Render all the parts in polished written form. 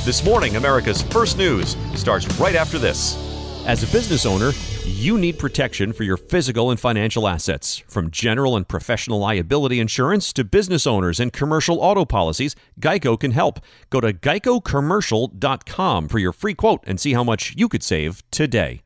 This morning, America's First News starts right after this. As a business owner, you need protection for your physical and financial assets. From general and professional liability insurance to business owners and commercial auto policies, Geico can help. Go to geicocommercial.com for your free quote and see how much you could save today.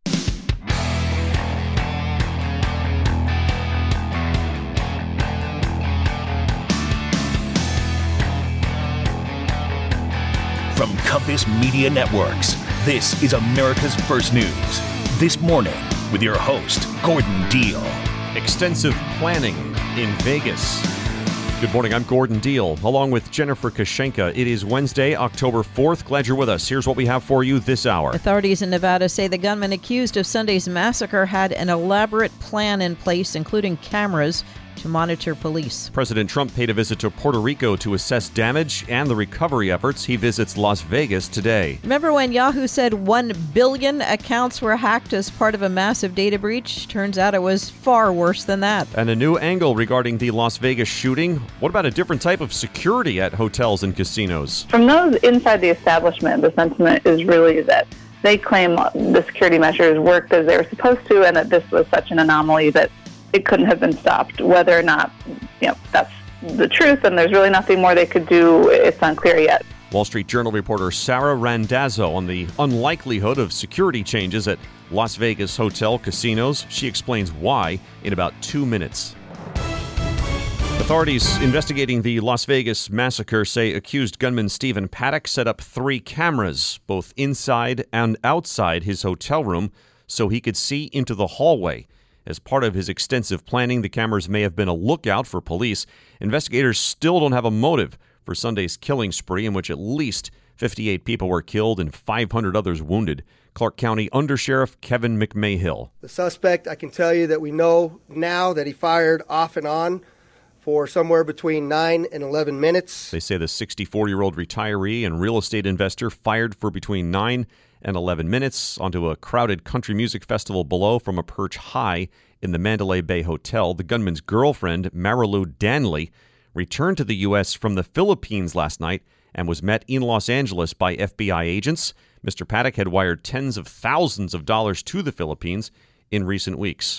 From Compass Media Networks, this is America's First News. This morning, with your host, Gordon Deal. Extensive planning in Vegas. Good morning, I'm Gordon Deal, along with Jennifer Kashenka. It is Wednesday, October 4th. Glad you're with us. Here's what we have for you this hour. Authorities in Nevada say the gunman accused of Sunday's massacre had an elaborate plan in place, including cameras to monitor police. President Trump paid a visit to Puerto Rico to assess damage and the recovery efforts. He visits Las Vegas today. Remember when Yahoo said 1 billion accounts were hacked as part of a massive data breach? Turns out it was far worse than that. And a new angle regarding the Las Vegas shooting. What about a different type of security at hotels and casinos? From those inside the establishment, the sentiment is really that they claim the security measures worked as they were supposed to and that this was such an anomaly that it couldn't have been stopped. Whether or not, that's the truth and there's really nothing more they could do, it's unclear yet. Wall Street Journal reporter Sarah Randazzo on the unlikelihood of security changes at Las Vegas hotel casinos. She explains why in about 2 minutes. Authorities investigating the Las Vegas massacre say accused gunman Stephen Paddock set up 3 cameras, both inside and outside his hotel room, so he could see into the hallway. As part of his extensive planning, the cameras may have been a lookout for police. Investigators still don't have a motive for Sunday's killing spree in which at least 58 people were killed and 500 others wounded. Clark County Undersheriff Kevin McMahill. The suspect, I can tell you that we know now that he fired off and on for somewhere between 9 and 11 minutes. They say the 64-year-old retiree and real estate investor fired for between 9 and 11 minutes onto a crowded country music festival below from a perch high in the Mandalay Bay Hotel. The gunman's girlfriend, Marilu Danley, returned to the U.S. from the Philippines last night and was met in Los Angeles by FBI agents. Mr. Paddock had wired tens of thousands of dollars to the Philippines in recent weeks.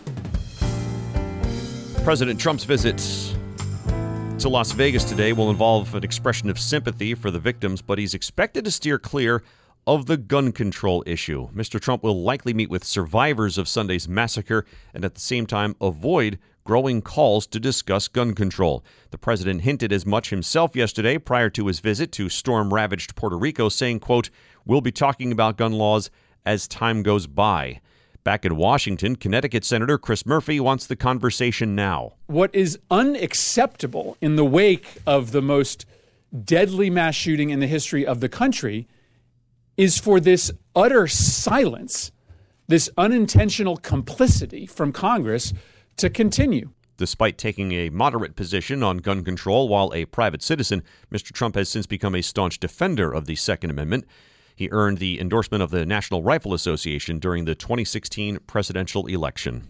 President Trump's visit to Las Vegas today will involve an expression of sympathy for the victims, but he's expected to steer clear of the gun control issue. Mr. Trump will likely meet with survivors of Sunday's massacre and at the same time avoid growing calls to discuss gun control. The president hinted as much himself yesterday prior to his visit to storm-ravaged Puerto Rico, saying, quote, "We'll be talking about gun laws as time goes by." Back in Washington, Connecticut Senator Chris Murphy wants the conversation now. What is unacceptable in the wake of the most deadly mass shooting in the history of the country is for this utter silence, this unintentional complicity from Congress to continue. Despite taking a moderate position on gun control while a private citizen, Mr. Trump has since become a staunch defender of the Second Amendment. He earned the endorsement of the National Rifle Association during the 2016 presidential election.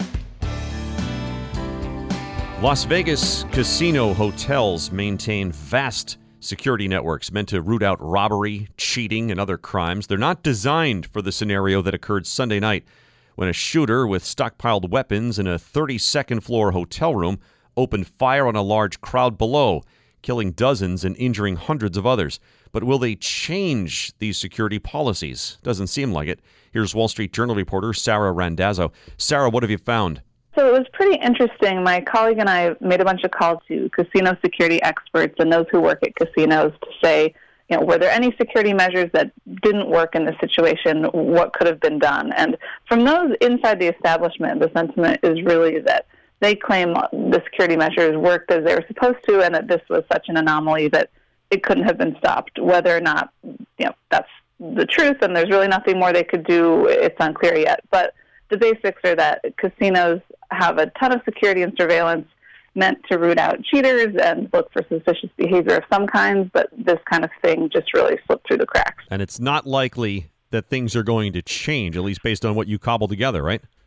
Las Vegas casino hotels maintain vast security networks meant to root out robbery, cheating, and other crimes. They're not designed for the scenario that occurred Sunday night when a shooter with stockpiled weapons in a 32nd floor hotel room opened fire on a large crowd below, killing dozens and injuring hundreds of others. But will they change these security policies? Doesn't seem like it. Here's Wall Street Journal reporter Sarah Randazzo. Sarah, what have you found? So it was pretty interesting. My colleague and I made a bunch of calls to casino security experts and those who work at casinos to say, were there any security measures that didn't work in this situation? What could have been done? And from those inside the establishment, the sentiment is really that they claim the security measures worked as they were supposed to and that this was such an anomaly that it couldn't have been stopped. Whether or not, that's the truth and there's really nothing more they could do, it's unclear yet. But the basics are that casinos have a ton of security and surveillance meant to root out cheaters and look for suspicious behavior of some kinds, but this kind of thing just really slipped through the cracks. And it's not likely that things are going to change, at least based on what you cobbled together, right?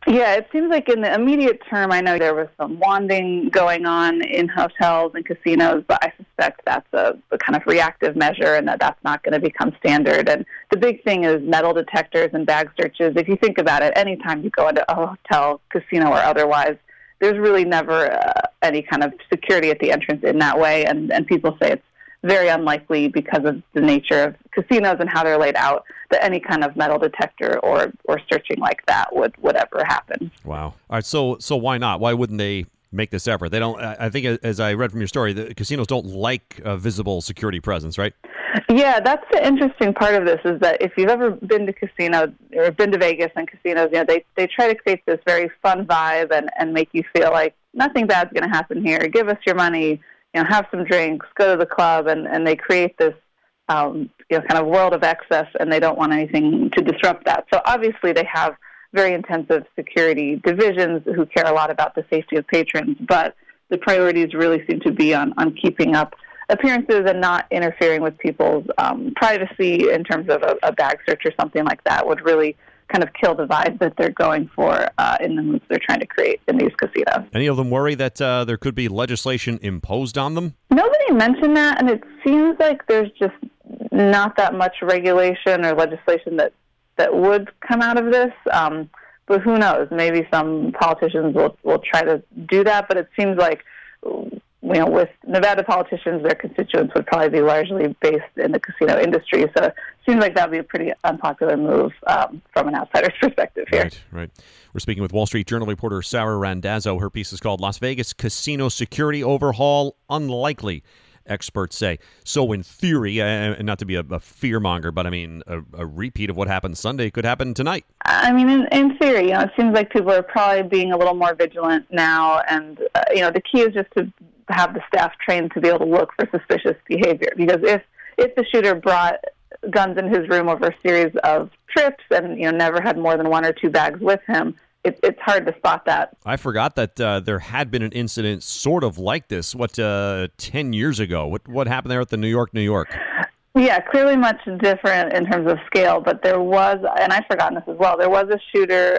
Yeah, it seems like in the immediate term, I know there was some wanding going on in hotels and casinos, but I suspect that's a kind of reactive measure and that's not going to become standard. And the big thing is metal detectors and bag searches. If you think about it, anytime you go into a hotel, casino, or otherwise, there's really never any kind of security at the entrance in that way. And people say it's very unlikely because of the nature of casinos and how they're laid out that any kind of metal detector or searching like that would ever happen. Wow. All right. So why not? Why wouldn't they make this effort? They don't. I think, as I read from your story, the casinos don't like visible security presence, right? Yeah, that's the interesting part of this is that if you've ever been to casinos or been to Vegas and casinos, they try to create this very fun vibe and make you feel like nothing bad's going to happen here. Give us your money. Have some drinks, go to the club, and they create this, kind of world of excess, and they don't want anything to disrupt that. So obviously they have very intensive security divisions who care a lot about the safety of patrons, but the priorities really seem to be on keeping up appearances and not interfering with people's privacy in terms of a bag search or something like that would really kind of kill the vibe that they're going for in the moves they're trying to create in these casinos. Any of them worry that there could be legislation imposed on them? Nobody mentioned that, and it seems like there's just not that much regulation or legislation that would come out of this. But who knows? Maybe some politicians will try to do that, but it seems like with Nevada politicians, their constituents would probably be largely based in the casino industry. So it seems like that would be a pretty unpopular move from an outsider's perspective here. Right. We're speaking with Wall Street Journal reporter Sarah Randazzo. Her piece is called Las Vegas Casino Security Overhaul Unlikely, experts say. So in theory, and not to be a fearmonger, but I mean, a repeat of what happened Sunday could happen tonight. I mean, in theory, it seems like people are probably being a little more vigilant now. And, the key is just to have the staff trained to be able to look for suspicious behavior. Because if the shooter brought guns in his room over a series of trips and, never had more than one or two bags with him, it's hard to spot that. I forgot that there had been an incident sort of like this, 10 years ago? What happened there at the New York? Yeah, clearly much different in terms of scale, but there was, and I'd forgotten this as well, there was a shooter,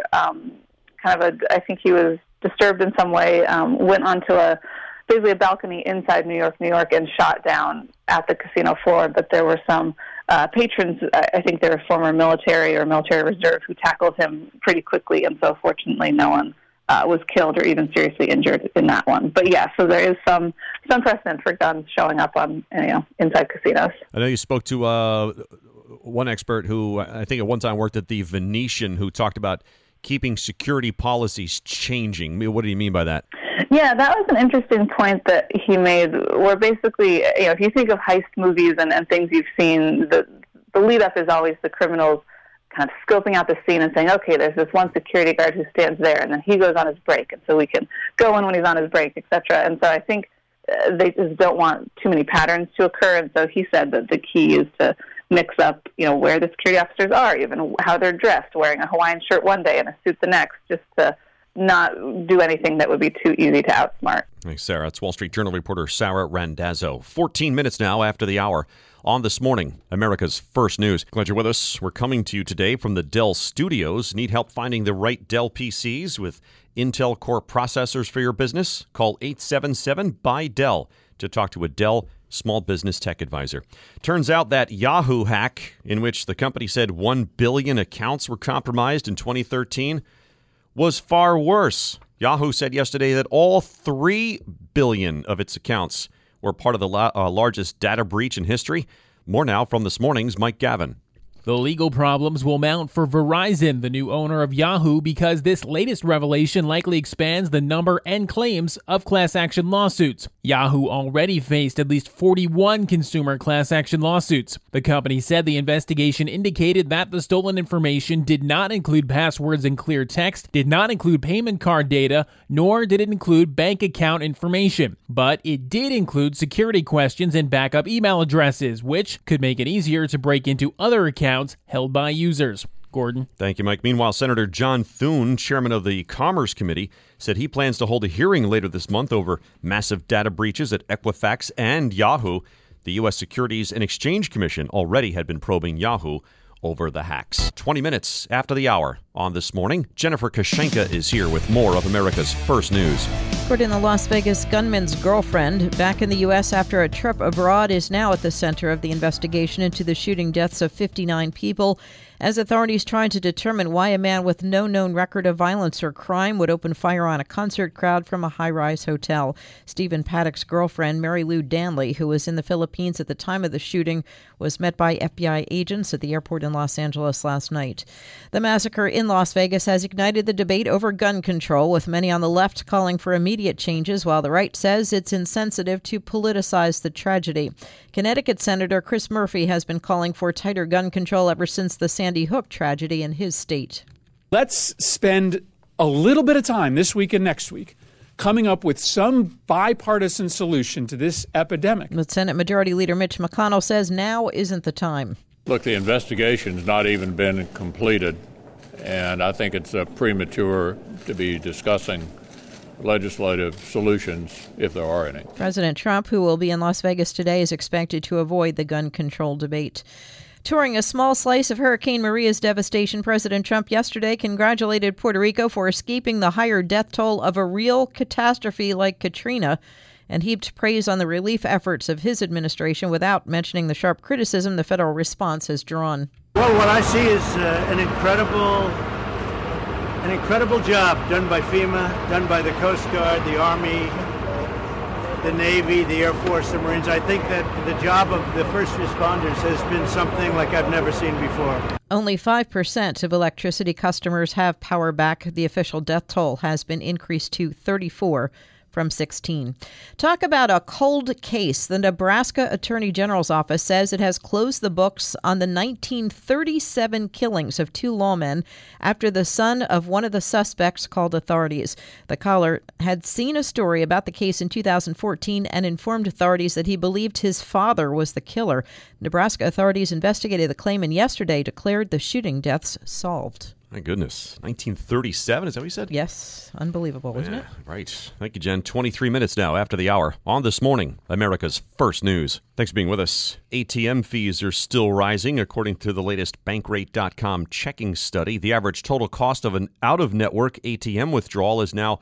I think he was disturbed in some way, went onto basically a balcony inside New York, and shot down at the casino floor, but there were some patrons, I think they were former military or military reserve, who tackled him pretty quickly, and so fortunately no one was killed or even seriously injured in that one. But yeah, so there is some precedent for guns showing up on inside casinos. I know you spoke to one expert who I think at one time worked at the Venetian, who talked about keeping security policies changing. What do you mean by that? Yeah, that was an interesting point that he made, where basically, if you think of heist movies and things you've seen, the lead-up is always the criminals kind of scoping out the scene and saying, okay, there's this one security guard who stands there, and then he goes on his break, and so we can go in when he's on his break, etc. And so I think they just don't want too many patterns to occur, and so he said that the key is to mix up, where the security officers are, even how they're dressed, wearing a Hawaiian shirt one day and a suit the next, just to not do anything that would be too easy to outsmart. Thanks, Sarah. It's Wall Street Journal reporter Sarah Randazzo. 14 minutes now after the hour on This Morning, America's First News. Glad you're with us. We're coming to you today from the Dell Studios. Need help finding the right Dell PCs with Intel Core processors for your business? Call 877-BUY-DELL to talk to a Dell Small Business Tech Advisor. Turns out that Yahoo hack, in which the company said 1 billion accounts were compromised in 2013, was far worse. Yahoo said yesterday that all 3 billion of its accounts were part of the largest data breach in history. More now from This Morning's Mike Gavin. The legal problems will mount for Verizon, the new owner of Yahoo, because this latest revelation likely expands the number and claims of class action lawsuits. Yahoo already faced at least 41 consumer class action lawsuits. The company said the investigation indicated that the stolen information did not include passwords and clear text, did not include payment card data, nor did it include bank account information. But it did include security questions and backup email addresses, which could make it easier to break into other accounts held by users. Gordon. Thank you, Mike. Meanwhile, Senator John Thune, chairman of the Commerce Committee, said he plans to hold a hearing later this month over massive data breaches at Equifax and Yahoo. The U.S. Securities and Exchange Commission already had been probing Yahoo over the hacks. 20 minutes after the hour on This Morning, Jennifer Kashenka is here with more of America's First News. According to Las Vegas gunman's girlfriend, back in the U.S. after a trip abroad, is now at the center of the investigation into the shooting deaths of 59 people, as authorities try to determine why a man with no known record of violence or crime would open fire on a concert crowd from a high-rise hotel. Stephen Paddock's girlfriend, Mary Lou Danley, who was in the Philippines at the time of the shooting, was met by FBI agents at the airport in Los Angeles last night. The massacre in Las Vegas has ignited the debate over gun control, with many on the left calling for immediate changes, while the right says it's insensitive to politicize the tragedy. Connecticut Senator Chris Murphy has been calling for tighter gun control ever since the Sandy Hook tragedy in his state. Let's spend a little bit of time this week and next week coming up with some bipartisan solution to this epidemic. But Senate Majority Leader Mitch McConnell says now isn't the time. Look, the investigation's not even been completed, and I think it's premature to be discussing legislative solutions, if there are any. President Trump, who will be in Las Vegas today, is expected to avoid the gun control debate. Touring a small slice of Hurricane Maria's devastation, President Trump yesterday congratulated Puerto Rico for escaping the higher death toll of a real catastrophe like Katrina, and heaped praise on the relief efforts of his administration without mentioning the sharp criticism the federal response has drawn. Well, what I see is an incredible job done by FEMA, done by the Coast Guard, the Army, the Navy, the Air Force, the Marines. I think that the job of the first responders has been something like I've never seen before. Only 5% of electricity customers have power back. The official death toll has been increased to 34 from 16. Talk about a cold case. The Nebraska Attorney General's office says it has closed the books on the 1937 killings of two lawmen after the son of one of the suspects called authorities. The caller had seen a story about the case in 2014 and informed authorities that he believed his father was the killer. Nebraska authorities investigated the claim and yesterday declared the shooting deaths solved. My goodness. 1937, is that what you said? Yes. Unbelievable, isn't it? Right. Thank you, Jen. 23 minutes now after the hour. On This Morning, America's First News. Thanks for being with us. ATM fees are still rising. According to the latest Bankrate.com checking study, the average total cost of an out-of-network ATM withdrawal is now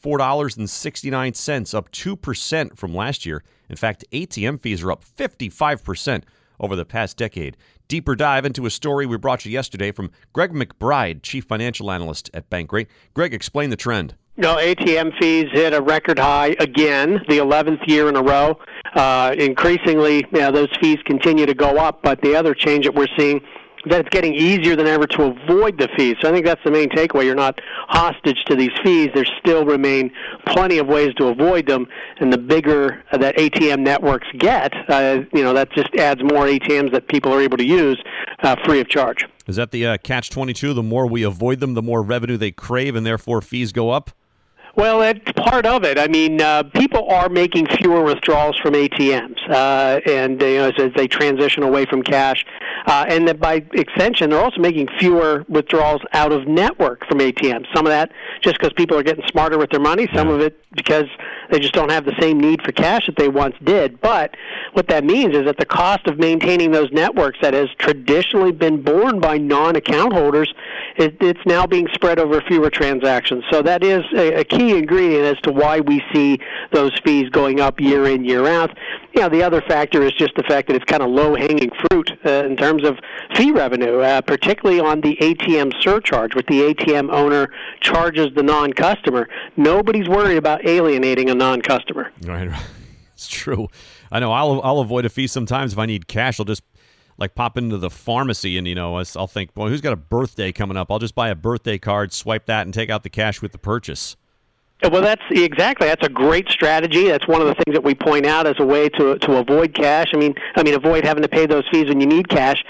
$4.69, up 2% from last year. In fact, ATM fees are up 55% over the past decade. Deeper dive into a story we brought you yesterday from Greg McBride, Chief Financial Analyst at Bankrate. Greg, explain the trend. No, ATM fees hit a record high again, the 11th year in a row. Increasingly, those fees continue to go up, but the other change that we're seeing that it's getting easier than ever to avoid the fees. So I think that's the main takeaway. You're not hostage to these fees. There still remain plenty of ways to avoid them, and the bigger that ATM networks get, that just adds more ATMs that people are able to use free of charge. Is that the catch-22? The more we avoid them, the more revenue they crave, and therefore fees go up? Well, that's part of it. I mean, people are making fewer withdrawals from ATMs, and as they transition away from cash, and that by extension, they're also making fewer withdrawals out of network from ATMs. Some of that just because people are getting smarter with their money. Some of it because they just don't have the same need for cash that they once did. But what that means is that the cost of maintaining those networks that has traditionally been borne by non-account holders, it's now being spread over fewer transactions. So that is a key ingredient as to why we see those fees going up year in, year out. The other factor is just the fact that it's kind of low-hanging fruit in terms of fee revenue, particularly on the ATM surcharge, what the ATM owner charges the non-customer. Nobody's worried about alienating a non-customer. Right. It's true. I know I'll avoid a fee sometimes if I need cash. I'll just pop into the pharmacy and, I'll think, boy, who's got a birthday coming up? I'll just buy a birthday card, swipe that, and take out the cash with the purchase. Well, that's a great strategy. That's one of the things that we point out as a way to avoid cash. I mean, avoid having to pay those fees when you need cash.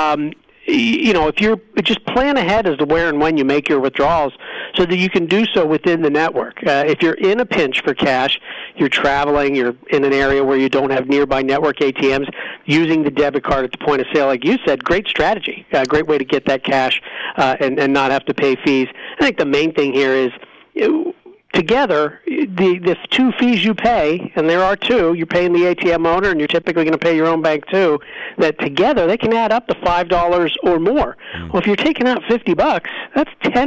If you're just plan ahead as to where and when you make your withdrawals so that you can do so within the network. If you're in a pinch for cash, you're traveling, you're in an area where you don't have nearby network ATMs, using the debit card at the point of sale, like you said, great strategy. Great way to get that cash and not have to pay fees. I think the main thing here is together, the two fees you pay, and there are two, you're paying the ATM owner and you're typically going to pay your own bank too, that together they can add up to $5 or more. Well, if you're taking out $50, that's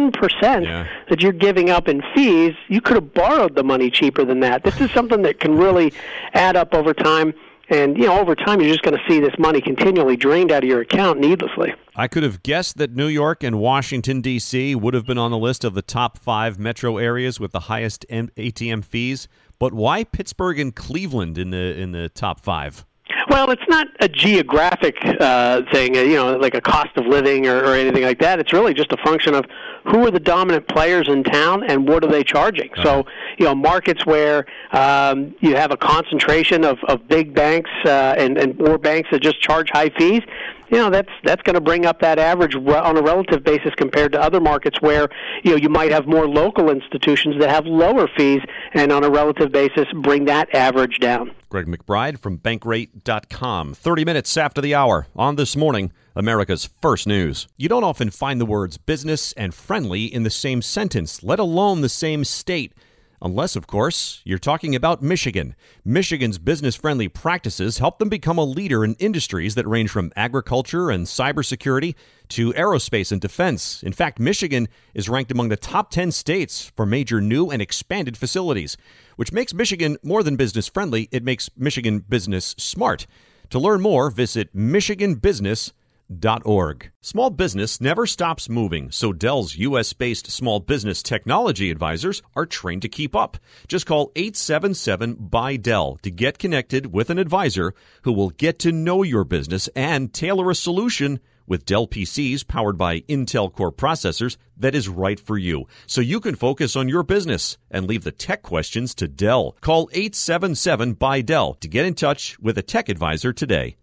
10% that you're giving up in fees. You could have borrowed the money cheaper than that. This is something that can really add up over time. And, over time, you're just going to see this money continually drained out of your account needlessly. I could have guessed that New York and Washington, D.C. would have been on the list of the top 5 metro areas with the highest ATM fees. But why Pittsburgh and Cleveland in the top 5? Well, it's not a geographic thing, like a cost of living or anything like that. It's really just a function of who are the dominant players in town and what are they charging. So, markets where you have a concentration of big banks and more banks that just charge high fees, that's going to bring up that average on a relative basis compared to other markets where you might have more local institutions that have lower fees, and on a relative basis bring that average down. Greg McBride from Bankrate.com. 30 minutes after the hour on This Morning, America's First News. You don't often find the words business and friendly in the same sentence, let alone the same state. Unless, of course, you're talking about Michigan. Michigan's business-friendly practices help them become a leader in industries that range from agriculture and cybersecurity to aerospace and defense. In fact, Michigan is ranked among the top 10 states for major new and expanded facilities, which makes Michigan more than business-friendly. It makes Michigan business smart. To learn more, visit michiganbusiness.org. Small business never stops moving, so Dell's U.S.-based small business technology advisors are trained to keep up. Just call 877-BUY-DELL to get connected with an advisor who will get to know your business and tailor a solution with Dell PCs powered by Intel Core processors that is right for you, so you can focus on your business and leave the tech questions to Dell. Call 877-BUY-DELL to get in touch with a tech advisor today.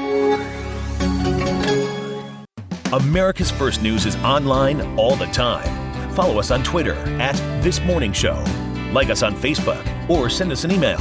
America's First News is online all the time. Follow us on Twitter @ThisMorningShow. Like us on Facebook or send us an email.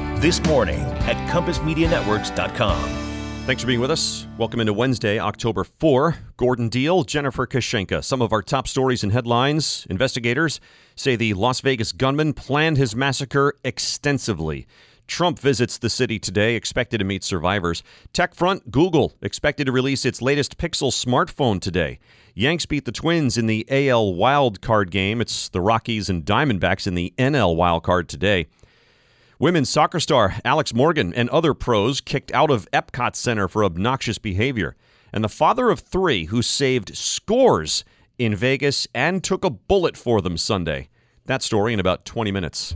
thismorning@compassmedianetworks.com. Thanks for being with us. Welcome into Wednesday, October 4. Gordon Deal, Jennifer Kashenka. Some of our top stories and headlines. Investigators say the Las Vegas gunman planned his massacre extensively. Trump visits the city today, expected to meet survivors. Tech front, Google, expected to release its latest Pixel smartphone today. Yanks beat the Twins in the AL wildcard game. It's the Rockies and Diamondbacks in the NL wildcard today. Women's soccer star Alex Morgan and other pros kicked out of Epcot Center for obnoxious behavior. And the father of 3 who saved scores in Vegas and took a bullet for them Sunday. That story in about 20 minutes.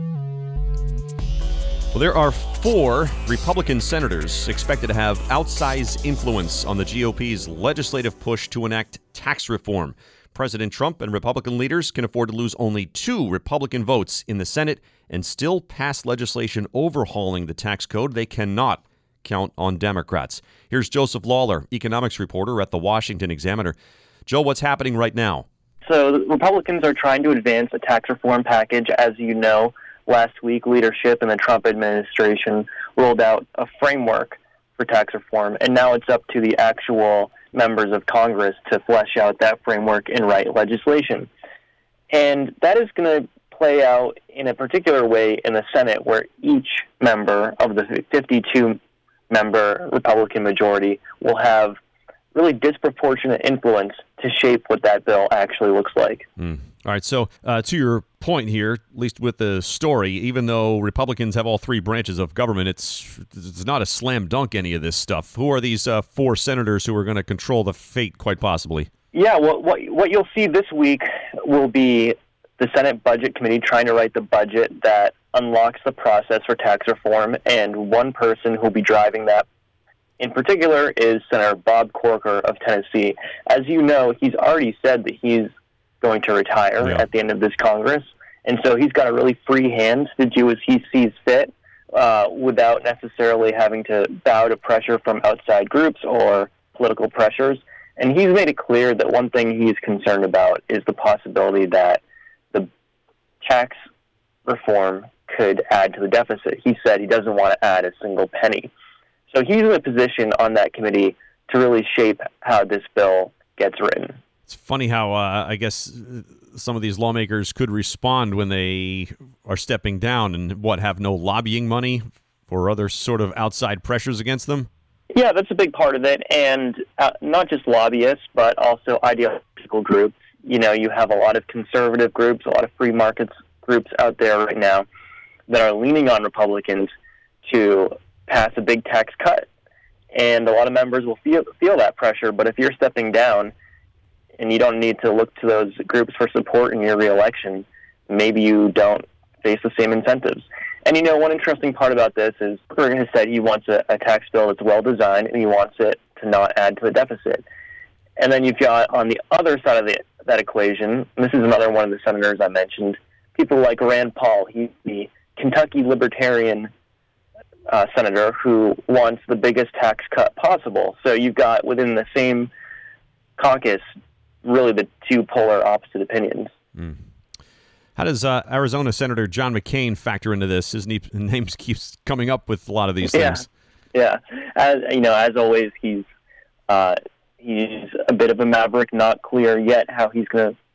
Well, there are 4 Republican senators expected to have outsized influence on the GOP's legislative push to enact tax reform. President Trump and Republican leaders can afford to lose only 2 Republican votes in the Senate and still pass legislation overhauling the tax code. They cannot count on Democrats. Here's Joseph Lawler, economics reporter at the Washington Examiner. Joe, what's happening right now? So the Republicans are trying to advance a tax reform package. As you know, last week, leadership in the Trump administration rolled out a framework for tax reform, and now it's up to the actual members of Congress to flesh out that framework and write legislation. And that is going to play out in a particular way in the Senate, where each member of the 52-member Republican majority will have really disproportionate influence to shape what that bill actually looks like. All right, so to your point here, at least with the story, even though Republicans have all 3 branches of government, it's not a slam dunk, any of this stuff. Who are these 4 senators who are going to control the fate, quite possibly? Yeah, what you'll see this week will be the Senate Budget Committee trying to write the budget that unlocks the process for tax reform, and one person who will be driving that in particular is Senator Bob Corker of Tennessee. As you know, he's already said that he's going to retire at the end of this Congress, and so he's got a really free hand to do as he sees fit without necessarily having to bow to pressure from outside groups or political pressures. And he's made it clear that one thing he's concerned about is the possibility that the tax reform could add to the deficit. He said he doesn't want to add a single penny. So he's in a position on that committee to really shape how this bill gets written. It's funny how I guess some of these lawmakers could respond when they are stepping down and have no lobbying money or other sort of outside pressures against them. Yeah, that's a big part of it, and not just lobbyists, but also ideological groups. You know, you have a lot of conservative groups, a lot of free markets groups out there right now that are leaning on Republicans to pass a big tax cut. And a lot of members will feel that pressure, but if you're stepping down and you don't need to look to those groups for support in your reelection, maybe you don't face the same incentives. And, you know, one interesting part about this is Bergen has said he wants a tax bill that's well-designed, and he wants it to not add to the deficit. And then you've got, on the other side of that equation, and this is another one of the senators I mentioned, people like Rand Paul. He's the Kentucky Libertarian senator who wants the biggest tax cut possible. So you've got, within the same caucus, really the two polar opposite opinions. Mm. How does Arizona Senator John McCain factor into this? His name keeps coming up with a lot of these things. Yeah. As always, he's a bit of a maverick. Not clear yet how this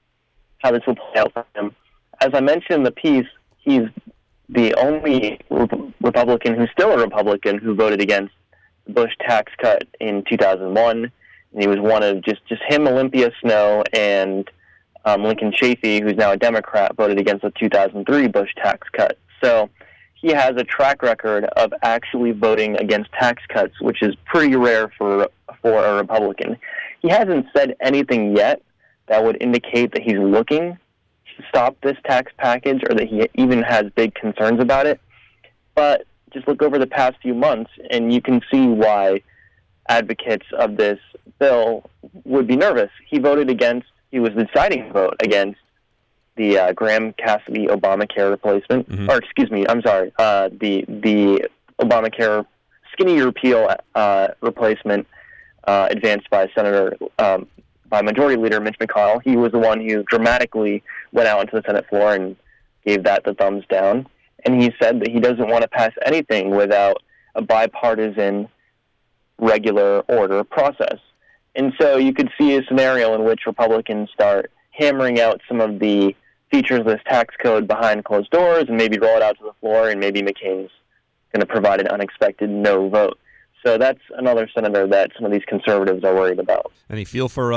will play out for him. As I mentioned in the piece, he's the only Republican who's still a Republican who voted against the Bush tax cut in 2001. And he was one of just him, Olympia Snow, and Lincoln Chafee, who's now a Democrat, voted against the 2003 Bush tax cut. So he has a track record of actually voting against tax cuts, which is pretty rare for a Republican. He hasn't said anything yet that would indicate that he's looking to stop this tax package or that he even has big concerns about it. But just look over the past few months, and you can see why advocates of this bill would be nervous. He was the deciding vote against the Graham Cassidy Obamacare replacement. Mm-hmm. Or, excuse me, I'm sorry, the Obamacare skinny repeal replacement advanced by by Majority Leader Mitch McConnell. He was the one who dramatically went out onto the Senate floor and gave that the thumbs down. And he said that he doesn't want to pass anything without a bipartisan, regular order process. And so you could see a scenario in which Republicans start hammering out some of the features of this tax code behind closed doors and maybe roll it out to the floor, and maybe McCain's going to provide an unexpected no vote. So that's another senator that some of these conservatives are worried about. Any feel for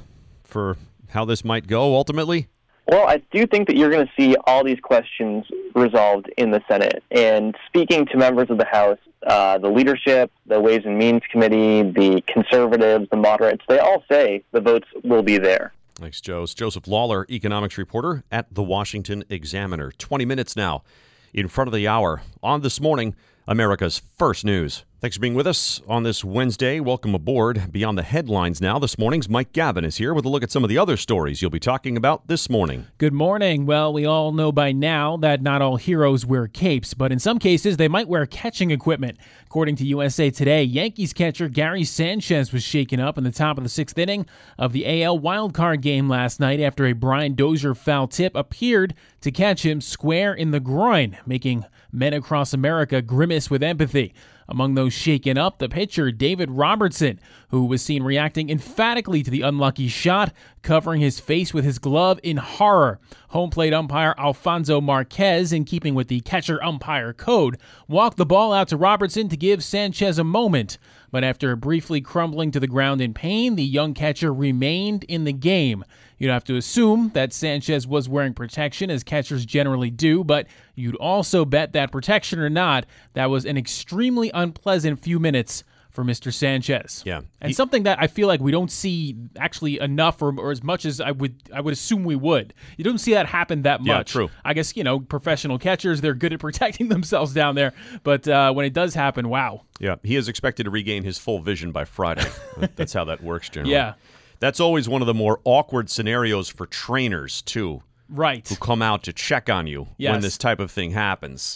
how this might go ultimately? Well, I do think that you're going to see all these questions resolved in the Senate. And speaking to members of the House, the leadership, the Ways and Means Committee, the conservatives, the moderates, they all say the votes will be there. Thanks, Joe. It's Joseph Lawler, economics reporter at The Washington Examiner. 20 minutes now in front of the hour on This Morning, America's First News. Thanks for being with us on this Wednesday. Welcome aboard. Beyond the headlines now, this morning's Mike Gavin is here with a look at some of the other stories you'll be talking about this morning. Good morning. Well, we all know by now that not all heroes wear capes, but in some cases they might wear catching equipment. According to USA Today, Yankees catcher Gary Sanchez was shaken up in the top of the sixth inning of the AL wildcard game last night after a Brian Dozier foul tip appeared to catch him square in the groin, making men across America grimace with empathy. Among those shaken up, the pitcher David Robertson, who was seen reacting emphatically to the unlucky shot, covering his face with his glove in horror. Home plate umpire Alfonso Marquez, in keeping with the catcher-umpire code, walked the ball out to Robertson to give Sanchez a moment. But after briefly crumbling to the ground in pain, the young catcher remained in the game. You'd have to assume that Sanchez was wearing protection, as catchers generally do, but you'd also bet that, protection or not, that was an extremely unpleasant few minutes for Mr. Sanchez. Yeah. And something that I feel like we don't see actually enough or as much as I would assume we would. You don't see that happen that much. Yeah, true. I guess, professional catchers, they're good at protecting themselves down there, but when it does happen, wow. Yeah, he is expected to regain his full vision by Friday. That's how that works generally. Yeah. That's always one of the more awkward scenarios for trainers, too. Right. Who come out to check on you when this type of thing happens.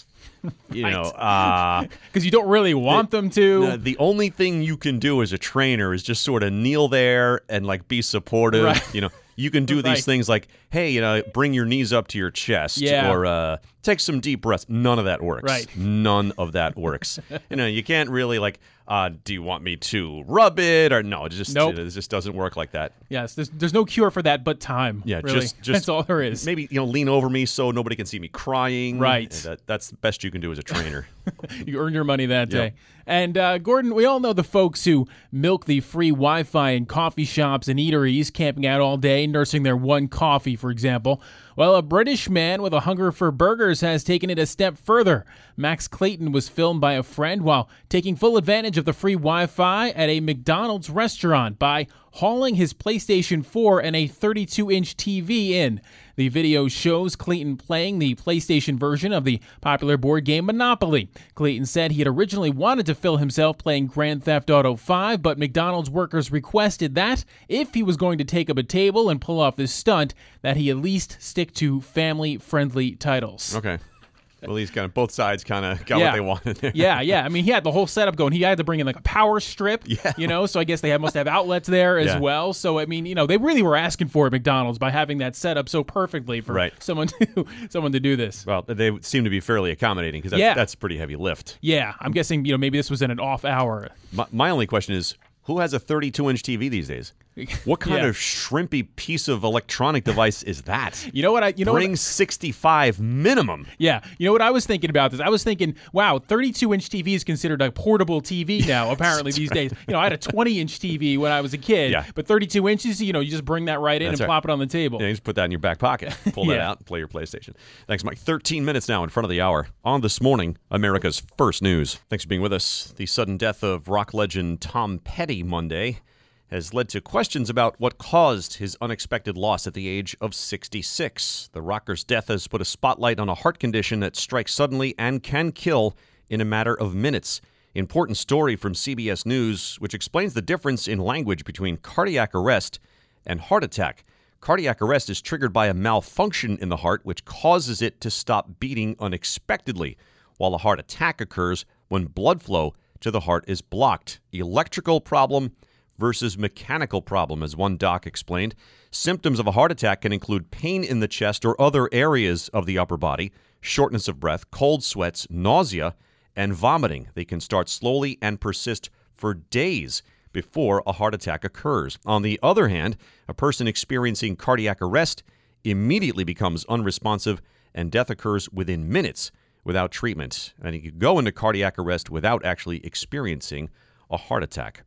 Because you don't really want them to. The only thing you can do as a trainer is just sort of kneel there and be supportive. Right. You can do these things like, hey, bring your knees up to your chest, or take some deep breaths. None of that works. Right. None of that works. You can't really do you want me to rub it or no? It just doesn't work like that. Yes, there's no cure for that but time. Yeah, really. just that's all there is. Maybe lean over me so nobody can see me crying. Right. That's the best you can do as a trainer. You earn your money that day. Yep. And Gordon, we all know the folks who milk the free Wi-Fi in coffee shops and eateries, camping out all day, nursing their one coffee, for example. Well, a British man with a hunger for burgers has taken it a step further. Max Clayton was filmed by a friend while taking full advantage of the free Wi-Fi at a McDonald's restaurant by hauling his PlayStation 4 and a 32-inch TV in. The video shows Clayton playing the PlayStation version of the popular board game Monopoly. Clayton said he had originally wanted to film himself playing Grand Theft Auto 5, but McDonald's workers requested that, if he was going to take up a table and pull off this stunt, that he at least stick to family-friendly titles. Okay. Well, these both sides got what they wanted there. Yeah. I mean, he had the whole setup going. He had to bring in a power strip, so I guess they must have outlets there as well. So, I mean, they really were asking for it, McDonald's, by having that set up so perfectly for someone to do this. Well, they seem to be fairly accommodating because that's a pretty heavy lift. Yeah, I'm guessing, maybe this was in an off hour. My only question is, who has a 32-inch TV these days? What kind of shrimpy piece of electronic device is that? Bring 65 minimum. Yeah. You know what I was thinking about this? I was thinking, wow, 32-inch TV is considered a portable TV now, apparently these days. I had a 20-inch TV when I was a kid, but 32 inches, you just bring that right in and plop it on the table. Yeah, you just put that in your back pocket. Pull that out and play your PlayStation. Thanks, Mike. 13 minutes now in front of the hour on This Morning, America's First News. Thanks for being with us. The sudden death of rock legend Tom Petty Monday has led to questions about what caused his unexpected loss at the age of 66. The rocker's death has put a spotlight on a heart condition that strikes suddenly and can kill in a matter of minutes. Important story from CBS News, which explains the difference in language between cardiac arrest and heart attack. Cardiac arrest is triggered by a malfunction in the heart, which causes it to stop beating unexpectedly, while a heart attack occurs when blood flow to the heart is blocked. Electrical problem versus mechanical problem, as one doc explained. Symptoms of a heart attack can include pain in the chest or other areas of the upper body, shortness of breath, cold sweats, nausea, and vomiting. They can start slowly and persist for days before a heart attack occurs. On the other hand, a person experiencing cardiac arrest immediately becomes unresponsive, and death occurs within minutes without treatment. And you could go into cardiac arrest without actually experiencing a heart attack.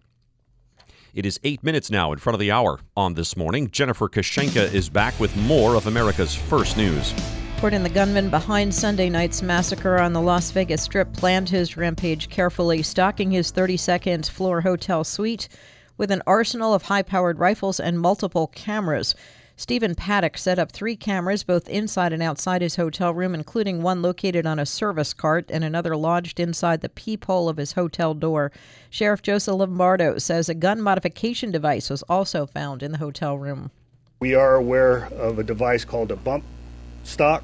It is 8 minutes now in front of the hour on This Morning. Jennifer Kashenka is back with more of America's First News. Gordon, the gunman behind Sunday night's massacre on the Las Vegas Strip planned his rampage carefully, stocking his 32nd floor hotel suite with an arsenal of high-powered rifles and multiple cameras. Stephen Paddock set up 3 cameras both inside and outside his hotel room, including one located on a service cart and another lodged inside the peephole of his hotel door. Sheriff Joseph Lombardo says a gun modification device was also found in the hotel room. We are aware of a device called a bump stock,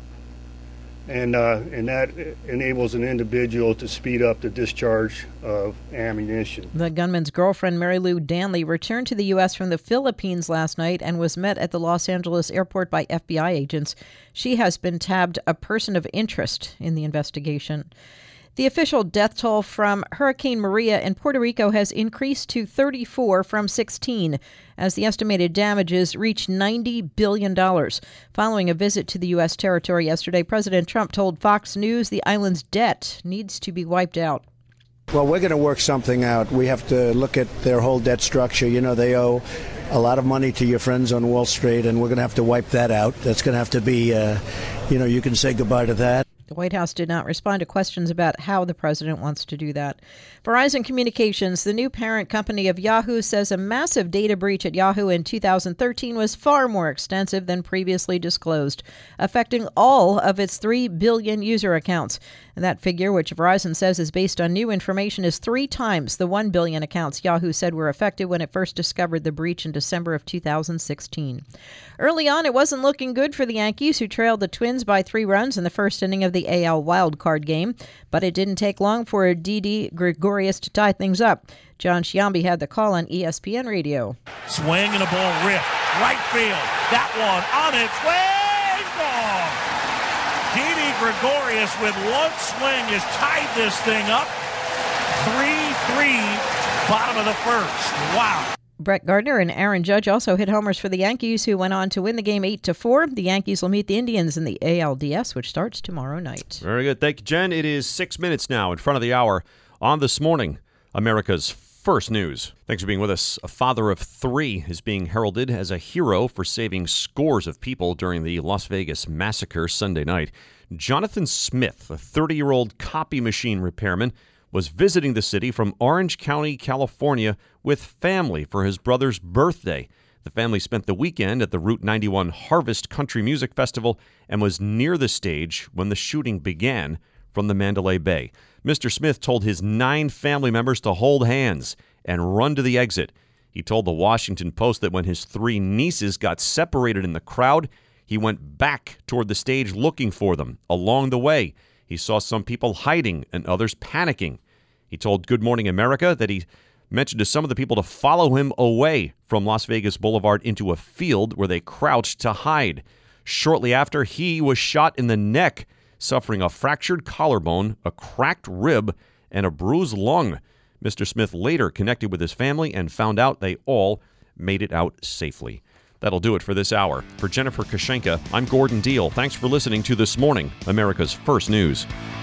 and that enables an individual to speed up the discharge of ammunition. The gunman's girlfriend, Mary Lou Danley, returned to the U.S. from the Philippines last night and was met at the Los Angeles airport by FBI agents. She has been tabbed a person of interest in the investigation. The official death toll from Hurricane Maria in Puerto Rico has increased to 34 from 16, as the estimated damages reach $90 billion. Following a visit to the U.S. territory yesterday, President Trump told Fox News the island's debt needs to be wiped out. Well, we're going to work something out. We have to look at their whole debt structure. They owe a lot of money to your friends on Wall Street, and we're going to have to wipe that out. That's going to have to be, you can say goodbye to that. The White House did not respond to questions about how the president wants to do that. Verizon Communications, the new parent company of Yahoo, says a massive data breach at Yahoo in 2013 was far more extensive than previously disclosed, affecting all of its 3 billion user accounts. And that figure, which Verizon says is based on new information, is 3 times the 1 billion accounts Yahoo said were affected when it first discovered the breach in December of 2016. Early on, it wasn't looking good for the Yankees, who trailed the Twins by 3 runs in the first inning of the AL wildcard game, but it didn't take long for Didi Gregorius to tie things up. John Sciambi had the call on ESPN Radio. Swing and a ball ripped. right field. That one on its way, gone. Didi Gregorius with one swing has tied this thing up. 3-3, bottom of the first. Wow. Brett Gardner and Aaron Judge also hit homers for the Yankees, who went on to win the game 8-4. The Yankees will meet the Indians in the ALDS, which starts tomorrow night. Very good. Thank you, Jen. It is 6 minutes now in front of the hour on This Morning, America's First News. Thanks for being with us. A father of 3 is being heralded as a hero for saving scores of people during the Las Vegas massacre Sunday night. Jonathan Smith, a 30-year-old copy machine repairman, was visiting the city from Orange County, California, with family for his brother's birthday. The family spent the weekend at the Route 91 Harvest Country Music Festival and was near the stage when the shooting began from the Mandalay Bay. Mr. Smith told his 9 family members to hold hands and run to the exit. He told the Washington Post that when his 3 nieces got separated in the crowd, he went back toward the stage looking for them. Along the way, he saw some people hiding and others panicking. He told Good Morning America that he mentioned to some of the people to follow him away from Las Vegas Boulevard into a field where they crouched to hide. Shortly after, he was shot in the neck, suffering a fractured collarbone, a cracked rib, and a bruised lung. Mr. Smith later connected with his family and found out they all made it out safely. That'll do it for this hour. For Jennifer Kashenka, I'm Gordon Deal. Thanks for listening to This Morning, America's First News.